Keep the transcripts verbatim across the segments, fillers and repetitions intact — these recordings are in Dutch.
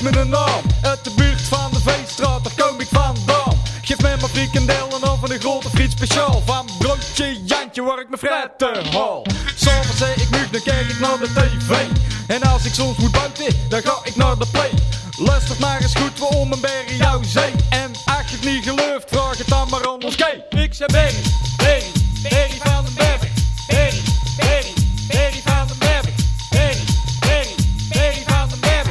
mijn naam. Uit de buurt van de Veestraat, daar kom ik vandaan. Geef mij maar frikandellen of een grote friet speciaal. Van broodje Jantje waar ik mijn fruiten haal. S'avonds zeg ik mug, dan kijk ik naar de tv. En als ik soms moet buiten, dan ga ik naar de play. Luister maar eens goed waarom een berry jou zee. En als je het niet gelooft, vraag het dan maar aan ons Kay. Ik zeg Berry, Berry, Berry van den Berg. Berry, Berry, Berry van den Berg. Berry, Berry, Berry van den Berg.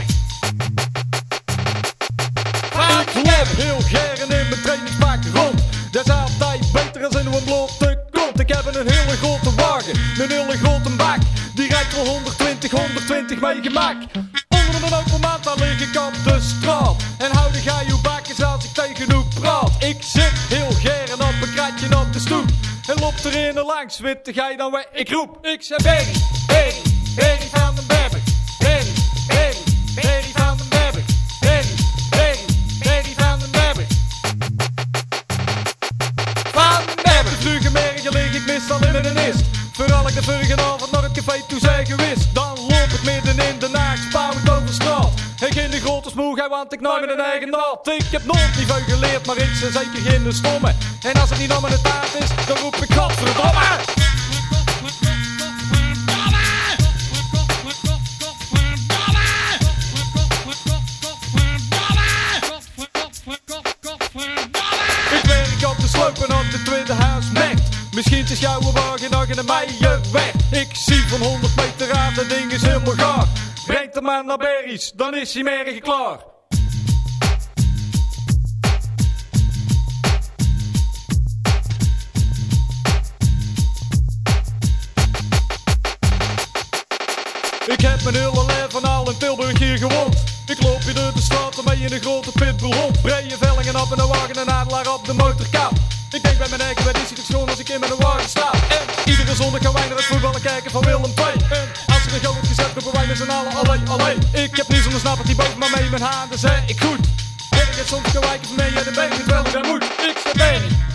Ik loop heel gern in mijn trainingspak rond. Dat is altijd beter dan in een blote kont. Ik heb een hele grote wagen, een hele grote bak. Die rijdt wel honderdtwintig, honderdtwintig mee gemak. Onder een open maat, dan lig ik op de straat. En hou de ga je bakjes als ik tegen u praat. Ik zit heel gern op een kratje op de stoep. En loop er in langs, witte ga je dan weg. Ik roep, ik zeg Berry, Berry, Berry van den Berg. Berry, Berry, Berry van den Berg. Berry, Berry, Berry van den Berg. Van den Berg. De vlugge merken lig ik meestal in een ist. Vooral ik de vorige avond naar het café toe zijn gewist. Dan loop ik midden in de nacht, spouwend over straat. Ik in de grote smoeg, want ik naar mijn eigen naad. Ik heb nooit niet veel geleerd, maar ik ben zeker geen stomme. En als het niet naar mijn taart is, dan roep ik godverdomme. Ik werk op de sloop en op de tweede huismerkt. Misschien is jouw wagen nog in de meijen weg. Ik zie van honderd meter aan, dat ding is helemaal gaar. Brengt hem maar naar Berry's, dan is hij mergen klaar. Ik heb mijn hele leven al in Tilburg hier gewoond. Ik loop hier door de straat mee in een grote pitbull rond. Breie vellingen op in een wagen en adelaar op de motorkap. Ik denk bij mijn eigen, wat is het schoon als ik in mijn wagen sta. En iedere zondag gaan wij naar het voetballen kijken van Willem twee. En als er een goal wordt gezet, roepen wij met z'n allen alleen, alleen. Ik heb niet zo'n snapper die boven maar mee mijn handen zei ik goed. En ik heb soms een wijken van mij en dan ben ik het wel, dat moet. Ik zeg Berry.